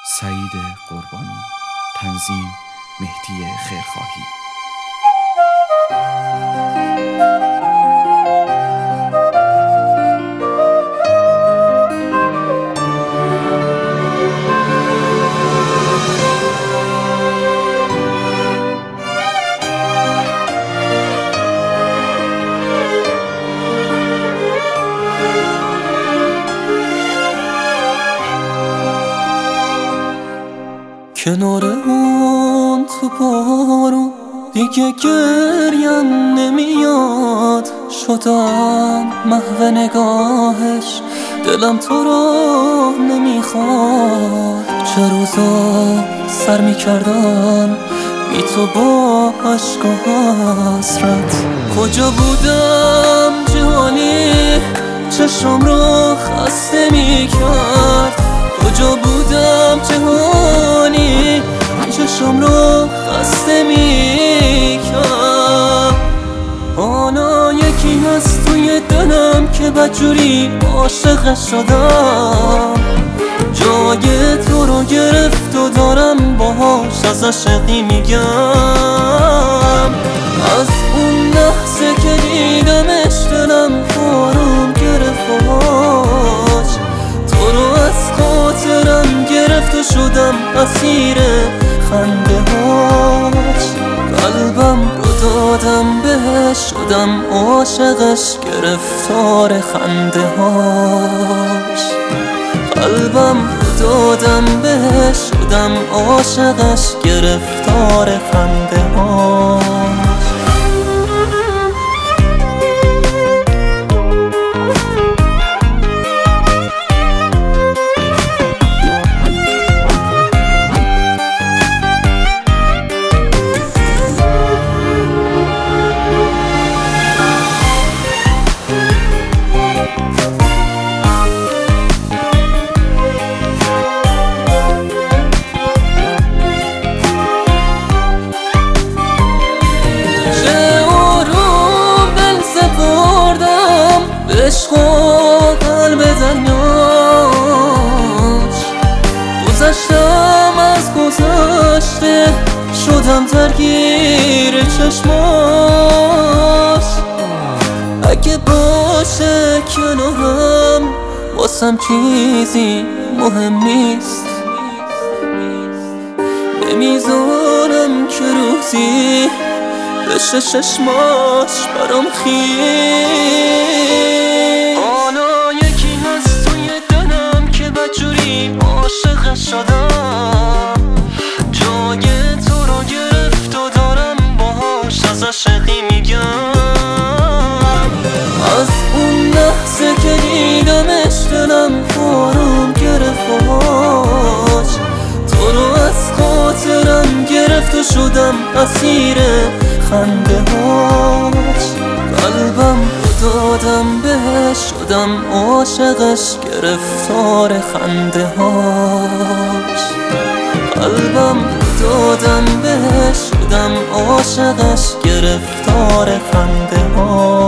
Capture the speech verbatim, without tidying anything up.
سعید قربانی. تنظیم مهدی خیرخواهی. کنار اون تو بارون دیگه گریم نمیاد، شدم محو نگاهش، دلم تو رو نمیخواد. چه روزا سر میکردم بی تو با عشق و حسرت، کجا بودم جهانی چشم رو خسته میکرد، کجا بودم جهانی چشم رو خسته میکرد. حالا یکی هست توی دلم که بدجوری عاشقش شدم، جای تو رو گرفت و دارم باهاش از عشقی میگم. از اون لحظه که دیدمش دلم آروم گرفت و هاش، تو رو از خاطرم گرفت و شدم اسیر خنده هاش. قلبم رو دادم بهش، شدم عاشقش، گرفتار خنده هاش. قلبم رو دادم بهش، شدم عاشقش، گرفتار خنده هاش. عشق و قلب دریاش، گذشتم از گذشته، شدم درگیر چشماش. اگه باشه کنارم واسم چیزی مهم نیست، نمیذارم که روزی بشه چشماش برام خیس. حالا یکی هست توی دلم که بدجوری عاشقش شدم، جای تو رو گرفت و دارم باهاش از عشقی میگم. از اون لحظه که دیدمش دلم آروم گرفت و هاش، تو رو از خاطرم گرفت و شدم اسیر خنده هاش. قلبم رو دادم بهش، شدم عاشقش، گرفتار خنده هاش. قلبم رو دادم بهش، شدم عاشقش، گرفتار خنده هاش.